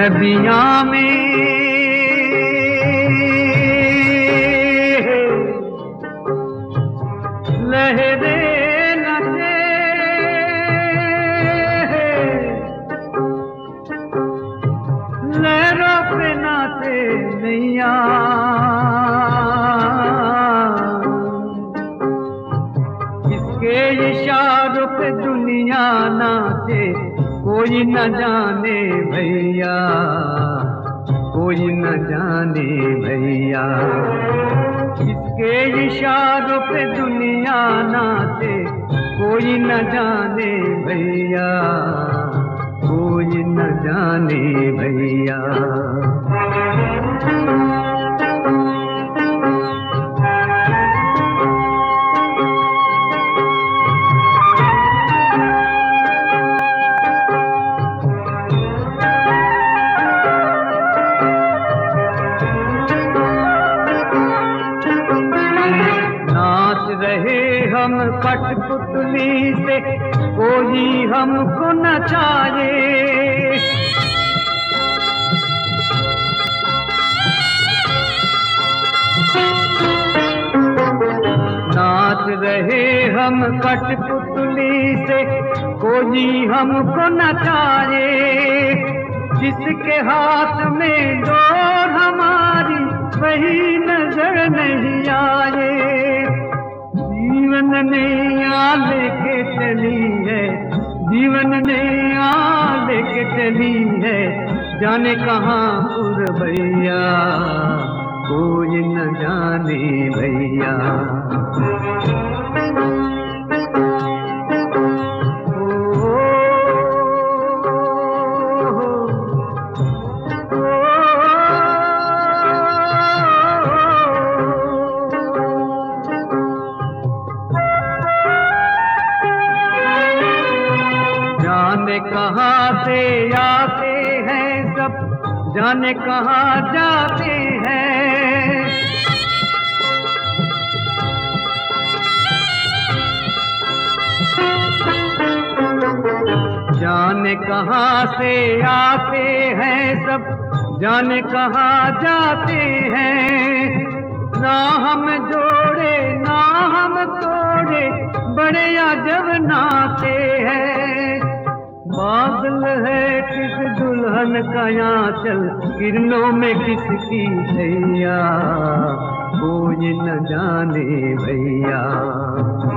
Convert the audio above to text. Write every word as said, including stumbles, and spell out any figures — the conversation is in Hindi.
नदियाँ में लहरें नचे, लहरों पे नाचे नैया, किसके इशारों पे दुनिया नाचे कोई न जाने भैया, कोई न जाने भैया। किसके इशारों पे दुनिया नाचे कोई न जाने भैया, कोई न जाने भैया। रहे हम कठपुतली से कोई हमको नचाए, नाच रहे हम कठपुतली से कोई हमको नचाए, जिसके हाथ में डोर हमारी वही नजर नहीं आए। जीवन ने आ लेके चली है, जीवन ने आ लेके चली है, जाने कहाँ पुरवैया, कोई न जाने भैया। जाने कहाँ से आते हैं सब, जाने कहाँ जाते हैं, जाने कहाँ से आते हैं सब, जाने कहाँ जाते हैं। ना हम जोड़े ना हम तोड़े, बड़े अजब नाते हैं। बादल है किस दुल्हन का आंचल, किरणों में किसकी छैया, कोई न जाने भैया।